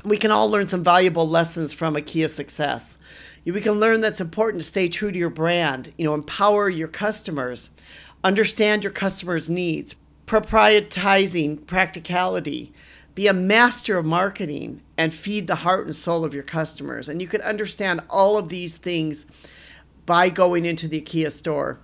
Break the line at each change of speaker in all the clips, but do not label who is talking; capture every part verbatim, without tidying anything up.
We can all learn some valuable lessons from IKEA success. We can learn that it's important to stay true to your brand, you know, empower your customers, understand your customers' needs, prioritizing practicality, be a master of marketing, and feed the heart and soul of your customers. And you can understand all of these things by going into the IKEA store.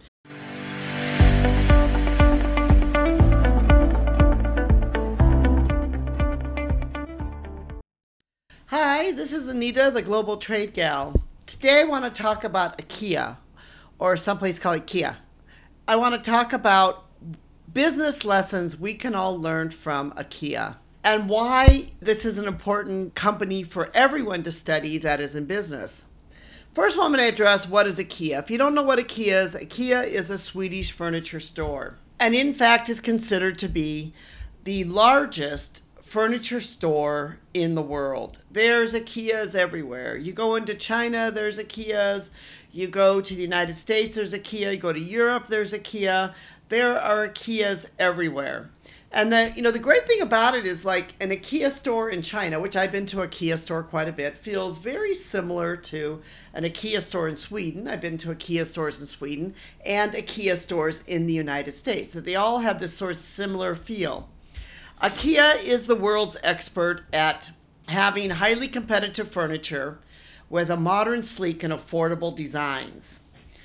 Hi, this is Anita, the Global Trade Gal. Today I want to talk about IKEA, or someplace called IKEA. I want to talk about business lessons we can all learn from IKEA and why this is an important company for everyone to study that is in business. First of all, I'm going to address what is IKEA. If you don't know what IKEA is, IKEA is a Swedish furniture store, and in fact is considered to be the largest furniture store in the world. There's IKEAs everywhere. You go into China, there's IKEAs. You go to the United States, there's IKEA. You go to Europe, there's IKEA. There are IKEAs everywhere. And the you know the great thing about it is, like, an IKEA store in China, which I've been to an IKEA store quite a bit, feels very similar to an IKEA store in Sweden. I've been to IKEA stores in Sweden and IKEA stores in the United States. So they all have this sort of similar feel. IKEA is the world's expert at having highly competitive furniture with a modern, sleek, and affordable designs.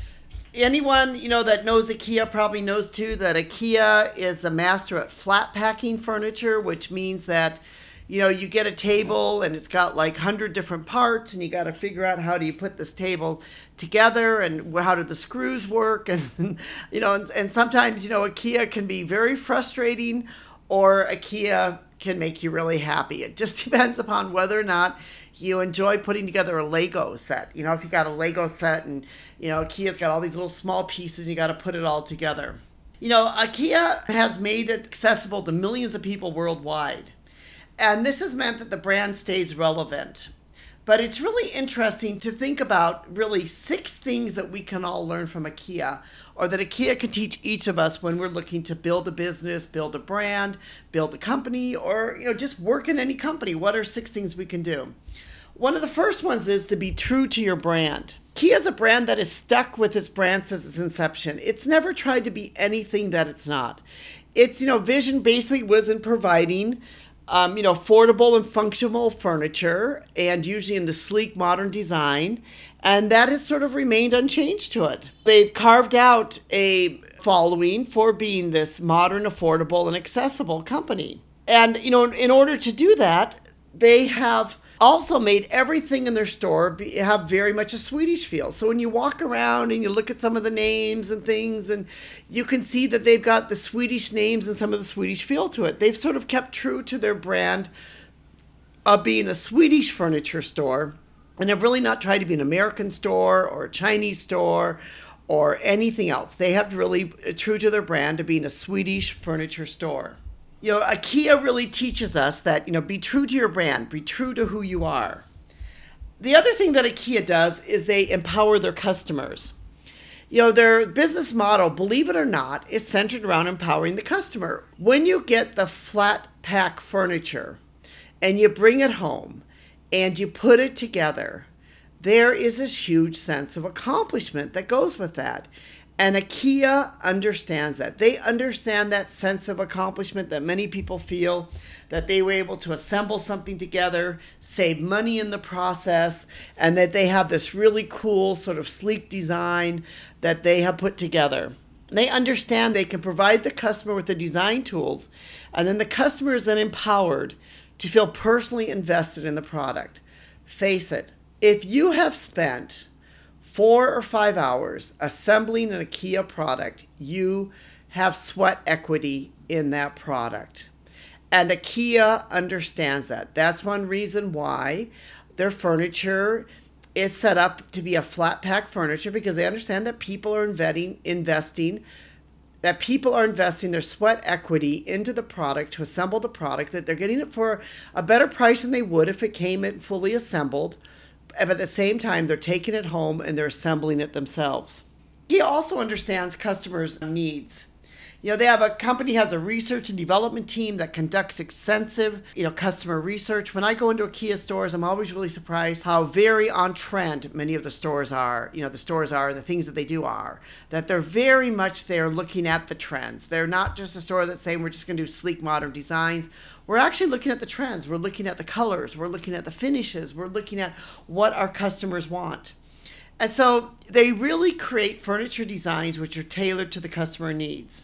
Anyone, you know, that knows IKEA probably knows too that IKEA is the master at flat packing furniture, which means that, you know, you get a table and it's got like one hundred different parts, and you got to figure out how do you put this table together and how do the screws work, and you know, and, and sometimes, you know, IKEA can be very frustrating, or IKEA can make you really happy. It just depends upon whether or not you enjoy putting together a Lego set. You know, if you got a Lego set and, you know, IKEA's got all these little small pieces, you got to put it all together. You know, IKEA has made it accessible to millions of people worldwide. And this has meant that the brand stays relevant. But it's really interesting to think about really six things that we can all learn from IKEA, or that IKEA can teach each of us when we're looking to build a business, build a brand, build a company, or, you know, just work in any company. What are six things we can do? One of the first ones is to be true to your brand. IKEA is a brand that is stuck with its brand since its inception. It's never tried to be anything that it's not. Its, you know, vision basically was in providing Um, you know, affordable and functional furniture, and usually in the sleek modern design, and that has sort of remained unchanged to it. They've carved out a following for being this modern, affordable, and accessible company. And, you know, in order to do that, they have also made everything in their store be, have very much a Swedish feel. So when you walk around and you look at some of the names and things, and you can see that they've got the Swedish names and some of the Swedish feel to it. They've sort of kept true to their brand of being a Swedish furniture store, and have really not tried to be an American store or a Chinese store or anything else. They have really true to their brand of being a Swedish furniture store. You know, IKEA really teaches us that, you know, be true to your brand, be true to who you are. The other thing that IKEA does is they empower their customers. You know, their business model, believe it or not, is centered around empowering the customer. When you get the flat pack furniture and you bring it home and you put it together, there is this huge sense of accomplishment that goes with that. And IKEA understands that. They understand that sense of accomplishment that many people feel, that they were able to assemble something together, save money in the process, and that they have this really cool sort of sleek design that they have put together. They understand they can provide the customer with the design tools, and then the customer is then empowered to feel personally invested in the product. Face it, if you have spent four or five hours assembling an IKEA product, you have sweat equity in that product. And IKEA understands that. That's one reason why their furniture is set up to be a flat pack furniture, because they understand that people are investing, investing, that people are investing their sweat equity into the product to assemble the product, that they're getting it for a better price than they would if it came in fully assembled. But at the same time, they're taking it home and they're assembling it themselves. He also understands customers' needs. You know, they have a company has a research and development team that conducts extensive, you know, customer research. When I go into IKEA stores, I'm always really surprised how very on trend many of the stores are. You know, the stores are, the things that they do are, that they're very much there looking at the trends. They're not just a store that's saying we're just going to do sleek, modern designs. We're actually looking at the trends. We're looking at the colors. We're looking at the finishes. We're looking at what our customers want. And so they really create furniture designs which are tailored to the customer needs.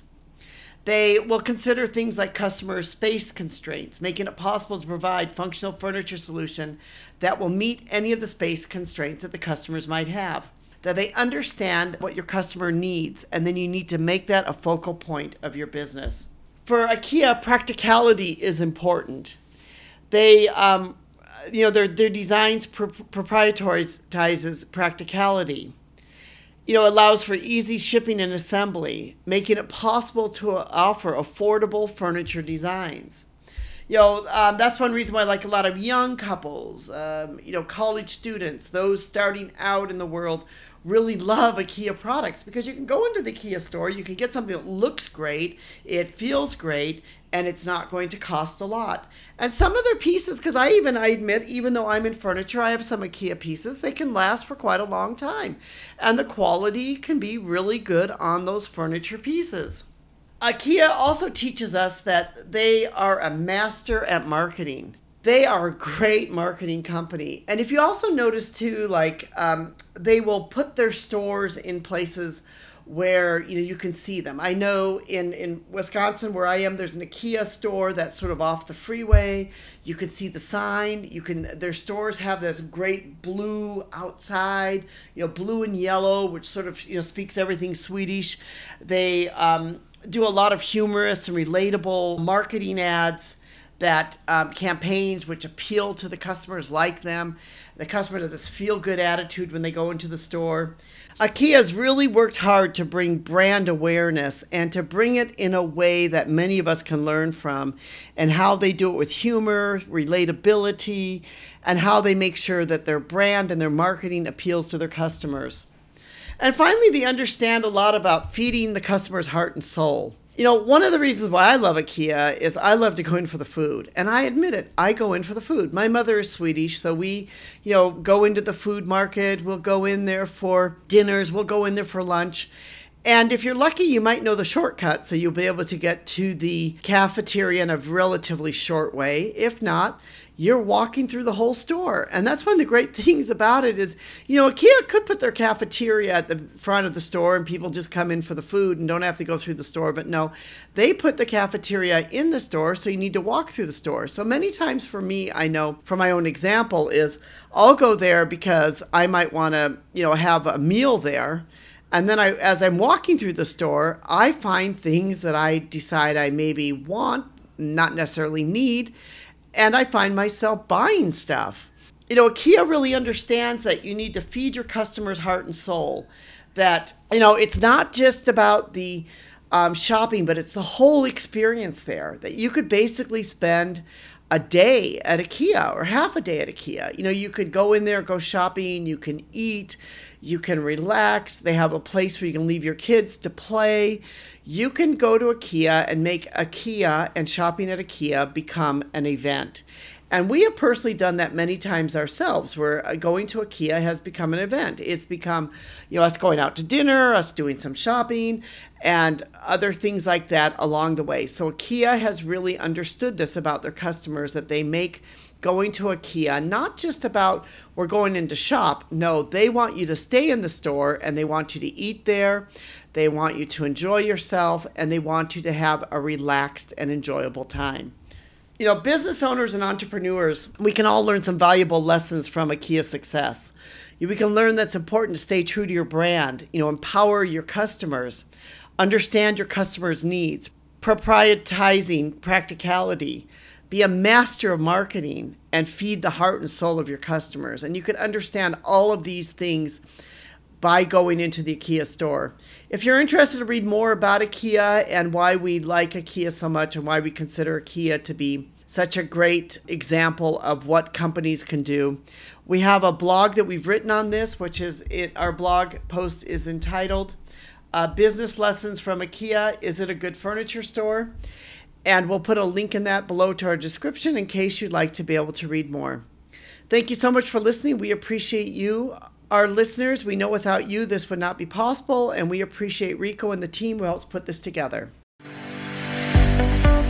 They will consider things like customer space constraints, making it possible to provide functional furniture solution that will meet any of the space constraints that the customers might have. That they understand what your customer needs, and then you need to make that a focal point of your business. For IKEA, practicality is important. They, um, you know, their their designs pro- proprioritizes practicality. You know, allows for easy shipping and assembly, making it possible to offer affordable furniture designs. You know, um, that's one reason why I like a lot of young couples, um, you know, college students, those starting out in the world really love IKEA products because you can go into the IKEA store, you can get something that looks great, it feels great, and it's not going to cost a lot. And some of their pieces, because I even, I admit, even though I'm in furniture, I have some IKEA pieces, they can last for quite a long time. And the quality can be really good on those furniture pieces. IKEA also teaches us that they are a master at marketing. They are a great marketing company. And if you also notice too, like um, they will put their stores in places where you know you can see them. I know in, in Wisconsin where I am, there's an IKEA store that's sort of off the freeway. You can see the sign. You can their stores have this great blue outside, you know, blue and yellow, which sort of you know speaks everything Swedish. They um, do a lot of humorous and relatable marketing ads. That um, campaigns which appeal to the customers like them. The customer has this feel-good attitude when they go into the store. IKEA has really worked hard to bring brand awareness and to bring it in a way that many of us can learn from, and how they do it with humor, relatability, and how they make sure that their brand and their marketing appeals to their customers. And finally, they understand a lot about feeding the customer's heart and soul. You know, one of the reasons why I love IKEA is I love to go in for the food. And I admit it, I go in for the food. My mother is Swedish, so we, you know, go into the food market. We'll go in there for dinners. We'll go in there for lunch. And if you're lucky, you might know the shortcut, so you'll be able to get to the cafeteria in a relatively short way. If not, you're walking through the whole store. And that's one of the great things about it is, you know, IKEA could put their cafeteria at the front of the store and people just come in for the food and don't have to go through the store. But no, they put the cafeteria in the store, so you need to walk through the store. So many times for me, I know from my own example is I'll go there because I might want to, you know, have a meal there. And then I, as I'm walking through the store, I find things that I decide I maybe want, not necessarily need, and I find myself buying stuff. You know, IKEA really understands that you need to feed your customers' heart and soul. That, you know, it's not just about the um, shopping, but it's the whole experience there. That you could basically spend a day at IKEA or half a day at IKEA. You know, you could go in there, go shopping, you can eat, you can relax. They have a place where you can leave your kids to play. You can go to IKEA and make IKEA and shopping at IKEA become an event. And we have personally done that many times ourselves, where going to IKEA has become an event. It's become, you know, us going out to dinner, us doing some shopping, and other things like that along the way. So IKEA has really understood this about their customers, that they make going to IKEA not just about we're going in to shop. No, they want you to stay in the store and they want you to eat there. They want you to enjoy yourself, and they want you to have a relaxed and enjoyable time. You know, business owners and entrepreneurs, we can all learn some valuable lessons from IKEA success. We can learn that it's important to stay true to your brand, you know, empower your customers, understand your customers' needs, prioritizing practicality, be a master of marketing, and feed the heart and soul of your customers. And you can understand all of these things by going into the IKEA store. If you're interested to read more about IKEA and why we like IKEA so much and why we consider IKEA to be such a great example of what companies can do, we have a blog that we've written on this, which is it. Our blog post is entitled uh, Business Lessons from IKEA. Is it a good furniture store? And we'll put a link in that below to our description in case you'd like to be able to read more. Thank you so much for listening. We appreciate you, our listeners. We know without you this would not be possible, and we appreciate Rico and the team who helped put this together.